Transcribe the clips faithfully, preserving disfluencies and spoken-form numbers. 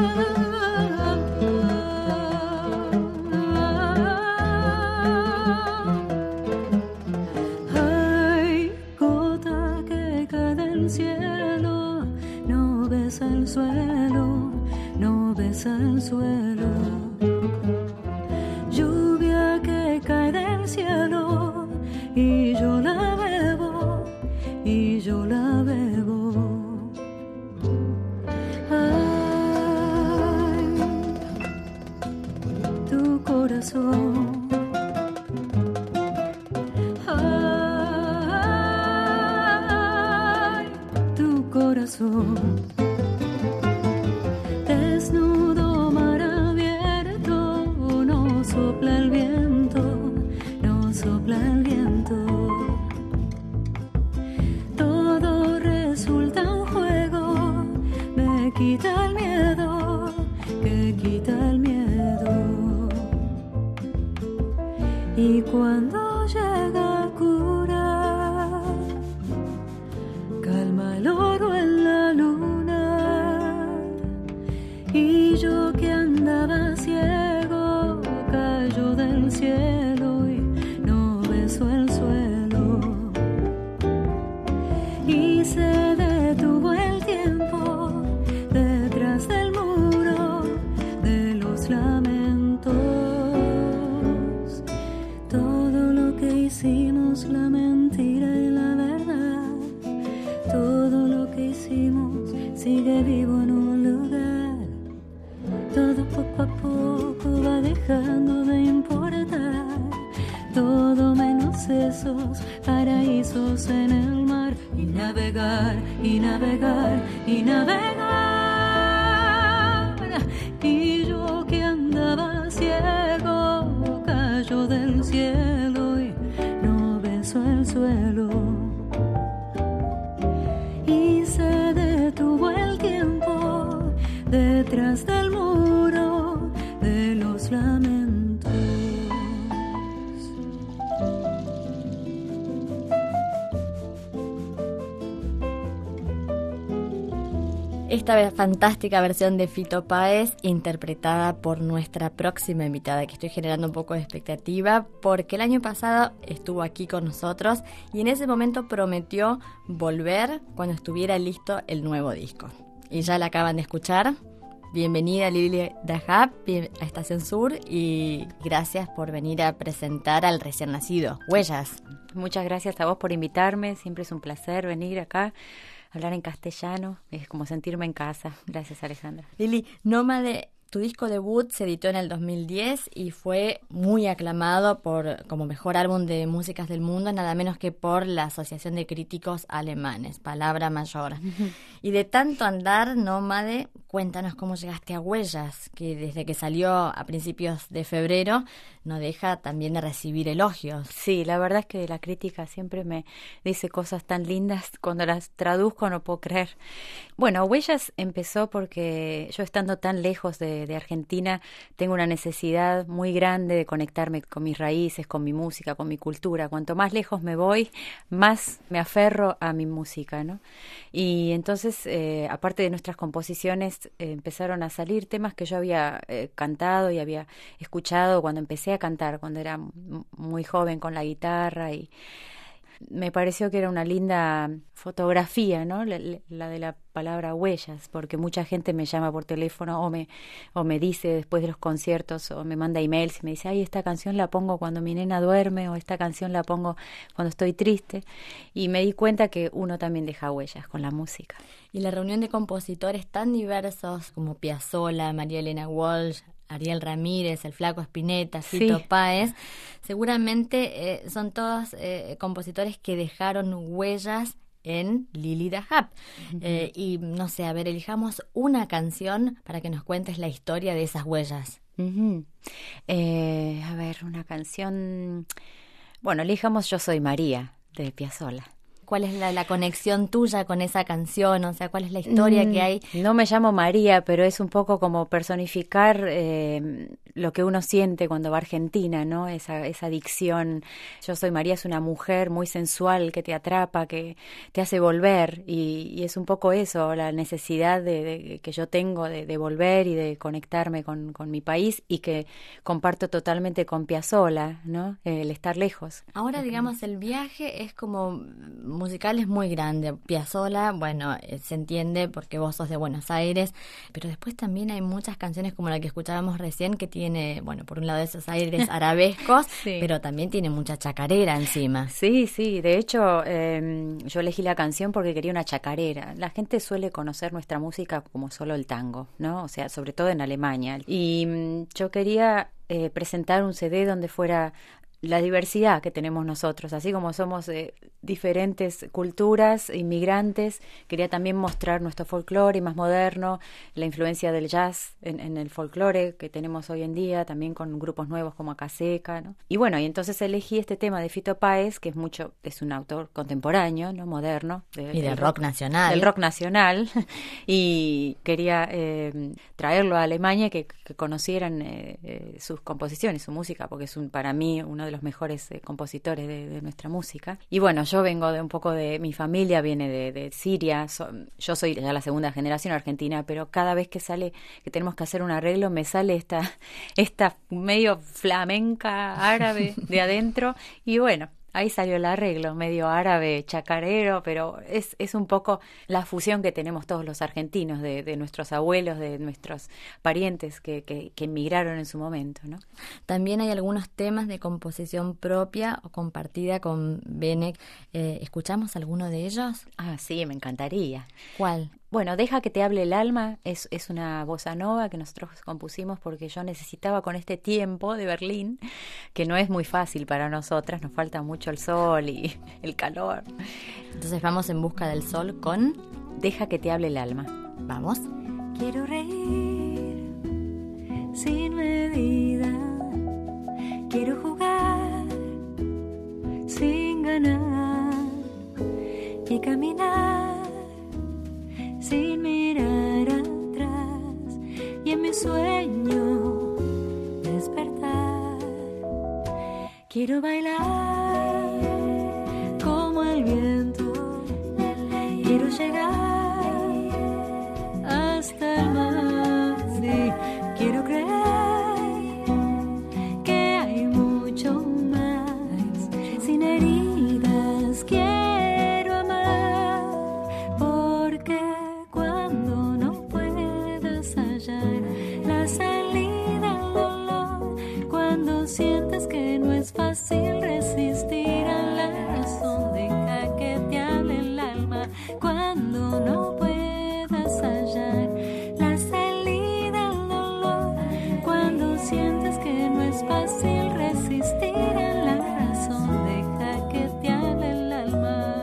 Ay, gota que cae del cielo, no besa el suelo, no besa el suelo. Lluvia que cae del cielo y yo la bebo, y yo la bebo. Ay, tu corazón. Ay, tu corazón. Desnudo, mar abierto, no sopla el viento, no sopla el viento. Todo resulta un juego, me quita el miedo, que quita el miedo. Y cuando llega a curar, calma el oro en la luna. Y yo que andaba ciego, cayó del cielo y no besó el suelo. Y se detuvo el tiempo detrás del muro de los lamentos. Todo lo que hicimos, la mentira y la verdad, todo lo que hicimos sigue vivo en un lugar. Todo poco a poco va dejando de importar, todo menos esos paraísos en el mar. Y navegar, y navegar, y navegar. Y yo que andaba ciego, cayó del cielo y no besó el suelo. Y se detuvo el tiempo detrás del muro de los lamentos. Esta fantástica versión de Fito Páez, interpretada por nuestra próxima invitada, que estoy generando un poco de expectativa, porque el año pasado estuvo aquí con nosotros y en ese momento prometió volver cuando estuviera listo el nuevo disco. Y ya la acaban de escuchar. Bienvenida Lili Dahab a Estación Sur y gracias por venir a presentar al recién nacido, Huellas. Muchas gracias a vos por invitarme, siempre es un placer venir acá. Hablar en castellano es como sentirme en casa. Gracias, Alejandra. Lili, Nómade, tu disco debut se editó en el dos mil diez y fue muy aclamado por como mejor álbum de músicas del mundo, nada menos que por la Asociación de Críticos Alemanes, Palabra Mayor. Uh-huh. Y de tanto andar, Nómade, cuéntanos cómo llegaste a Huellas, que desde que salió a principios de febrero no deja también de recibir elogios. Sí, la verdad es que la crítica siempre me dice cosas tan lindas. Cuando las traduzco no puedo creer. Bueno, Huellas empezó porque yo, estando tan lejos de, de Argentina, tengo una necesidad muy grande de conectarme con mis raíces, con mi música, con mi cultura. Cuanto más lejos me voy, más me aferro a mi música, ¿no? Y entonces, eh, aparte de nuestras composiciones, eh, empezaron a salir temas que yo había eh, cantado y había escuchado cuando empecé a cantar, cuando era muy joven con la guitarra, y me pareció que era una linda fotografía, ¿no? La, la de la palabra Huellas, porque mucha gente me llama por teléfono o me o me dice después de los conciertos o me manda emails y me dice, ay, esta canción la pongo cuando mi nena duerme o esta canción la pongo cuando estoy triste, y me di cuenta que uno también deja huellas con la música. Y la reunión de compositores tan diversos como Piazzolla, María Elena Walsh, Ariel Ramírez, el Flaco Spinetta, Fito sí. Páez, seguramente eh, son todos eh, compositores que dejaron huellas en Lili Dahab. Uh-huh. Eh, y no sé, a ver, elijamos una canción para que nos cuentes la historia de esas huellas. Uh-huh. Eh, a ver, una canción... Bueno, elijamos Yo Soy María, de Piazzolla. ¿Cuál es la, la conexión tuya con esa canción? O sea, ¿cuál es la historia mm, que hay? No me llamo María, pero es un poco como personificar eh, lo que uno siente cuando va a Argentina, ¿no? Esa, esa adicción. Yo soy María, es una mujer muy sensual que te atrapa, que te hace volver, y, y es un poco eso, la necesidad de, de, que yo tengo de, de volver y de conectarme con, con mi país, y que comparto totalmente con Piazzolla, ¿no? El estar lejos. Ahora, digamos, el viaje es como musical, es muy grande. Piazzolla, bueno, eh, se entiende porque vos sos de Buenos Aires, pero después también hay muchas canciones como la que escuchábamos recién, que tiene, bueno, por un lado esos aires arabescos, sí, pero también tiene mucha chacarera encima. Sí, sí, de hecho eh, yo elegí la canción porque quería una chacarera. La gente suele conocer nuestra música como solo el tango, ¿no? O sea, sobre todo en Alemania. Y mm, yo quería eh, presentar un C D donde fuera la diversidad que tenemos nosotros, así como somos eh, diferentes culturas, inmigrantes, quería también mostrar nuestro folclore más moderno, la influencia del jazz en, en el folclore que tenemos hoy en día, también con grupos nuevos como Acaseca, ¿no? Y bueno, y entonces elegí este tema de Fito Páez, que es mucho, es un autor contemporáneo, ¿no? Moderno. De, y del rock, rock nacional. Del rock nacional, y quería eh, traerlo a Alemania, que, que conocieran eh, eh, sus composiciones, su música, porque es un, para mí uno de los mejores eh, compositores de, de nuestra música. Y bueno, yo vengo de un poco de, mi familia viene de, de Siria, so, yo soy ya la segunda generación argentina, pero cada vez que sale, que tenemos que hacer un arreglo, me sale esta, esta medio flamenca árabe de adentro, y bueno, ahí salió el arreglo, medio árabe, chacarero, pero es, es un poco la fusión que tenemos todos los argentinos, de, de nuestros abuelos, de nuestros parientes que, que, que emigraron en su momento, ¿no? También hay algunos temas de composición propia o compartida con Benek. Eh, ¿Escuchamos alguno de ellos? Ah, sí, me encantaría. ¿Cuál? Bueno, Deja que te hable el alma es, es una bossa nova que nosotros compusimos porque yo necesitaba, con este tiempo de Berlín, que no es muy fácil para nosotras, nos falta mucho el sol y el calor. Entonces vamos en busca del sol con Deja que te hable el alma. Vamos. Quiero reír sin medida, quiero jugar sin ganar y caminar sin mirar atrás, y en mi sueño despertar. Quiero bailar como el viento, quiero llegar hasta el mar, sí, quiero creer que hay mucho más, sin heridas quiero amar, porque la salida al dolor, cuando sientes que no es fácil resistir a la razón, deja que te hable el alma. Cuando no puedas hallar la salida al dolor, cuando sientes que no es fácil resistir a la razón, deja que te hable el alma.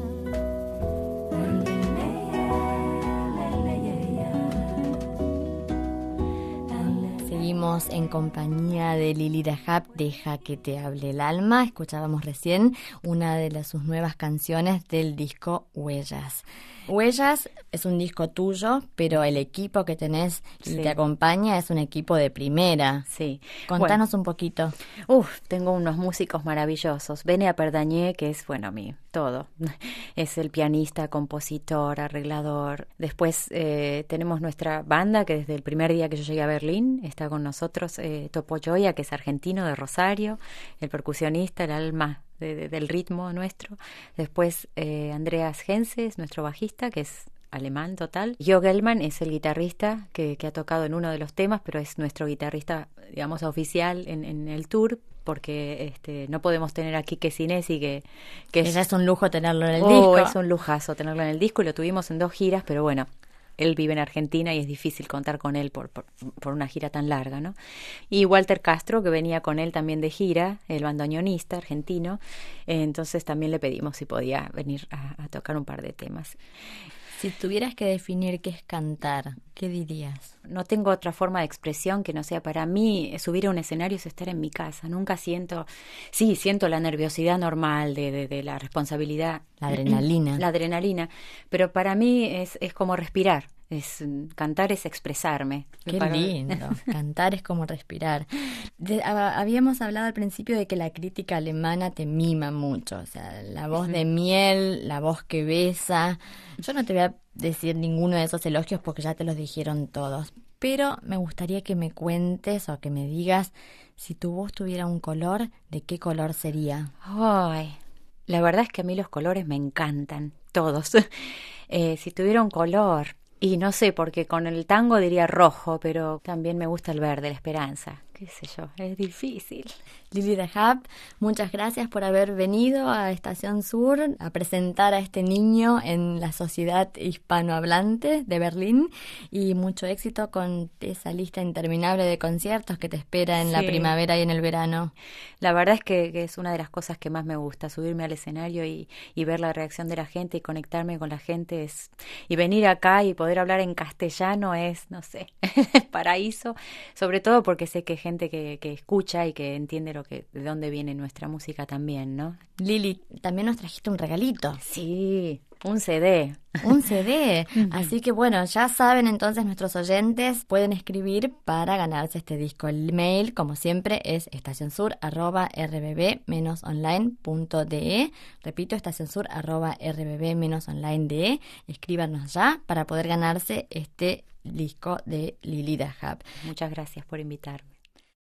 Seguimos en compañía de Lili Rajab, Deja que te hable el alma. Escuchábamos recién una de las, sus nuevas canciones del disco Huellas. Huellas es un disco tuyo, pero el equipo que tenés y sí. te acompaña es un equipo de primera. Sí. Contanos bueno, un poquito. Uf, tengo unos músicos maravillosos. Bene Aperdañé, que es, bueno, mi todo. Es el pianista, compositor, arreglador. Después eh, tenemos nuestra banda, que desde el primer día que yo llegué a Berlín está con nosotros, eh, Topo Gioia, que es argentino de Rosario, el percusionista, el alma De, de, del ritmo nuestro. Después eh, Andreas Henses, nuestro bajista, que es alemán total. Jo Gelman es el guitarrista que, que ha tocado en uno de los temas, pero es nuestro guitarrista, digamos, oficial en, en el tour, porque este, no podemos tener aquí que Sinesi, que, que es, es un lujo tenerlo en el oh, disco. Es un lujazo tenerlo en el disco, y lo tuvimos en dos giras, pero bueno, él vive en Argentina y es difícil contar con él por, por, por una gira tan larga, ¿no? Y Walter Castro, que venía con él también de gira, el bandoneonista argentino, eh, entonces también le pedimos si podía venir a, a tocar un par de temas. Si tuvieras que definir qué es cantar, ¿qué dirías? No tengo otra forma de expresión que no sea, para mí subir a un escenario es estar en mi casa. Nunca siento, sí, siento la nerviosidad normal de, de, de la responsabilidad. La adrenalina. La adrenalina, pero para mí es, es como respirar. Es, cantar es expresarme. Qué Para... lindo, cantar es como respirar. De, a, habíamos hablado al principio de que la crítica alemana te mima mucho, o sea, la voz de miel, la voz que besa. Yo no te voy a decir ninguno de esos elogios porque ya te los dijeron todos, pero me gustaría que me cuentes o que me digas si tu voz tuviera un color, ¿de qué color sería? Ay, la verdad es que a mí los colores me encantan, todos. eh, si tuviera un color... Y no sé, porque con el tango diría rojo, pero también me gusta el verde, la esperanza. Qué sé yo, es difícil. Lili Dejab, muchas gracias por haber venido a Estación Sur a presentar a este niño en la sociedad hispanohablante de Berlín y mucho éxito con esa lista interminable de conciertos que te espera en sí. la primavera y en el verano. La verdad es que, que es una de las cosas que más me gusta, subirme al escenario y, y ver la reacción de la gente y conectarme con la gente es, y venir acá y poder hablar en castellano es, no sé, paraíso, sobre todo porque sé que gente que, que escucha y que entiende lo que, de dónde viene nuestra música también, ¿no? Lili, también nos trajiste un regalito. Sí, un C D. Un C D. Así que bueno, ya saben entonces nuestros oyentes, pueden escribir para ganarse este disco. El mail, como siempre, es estacionsur arroba rbb menos online punto de. Repito, estacionsur arroba rbb menos online punto de. Escríbanos ya para poder ganarse este disco de Lili Dejab. Muchas gracias por invitarme.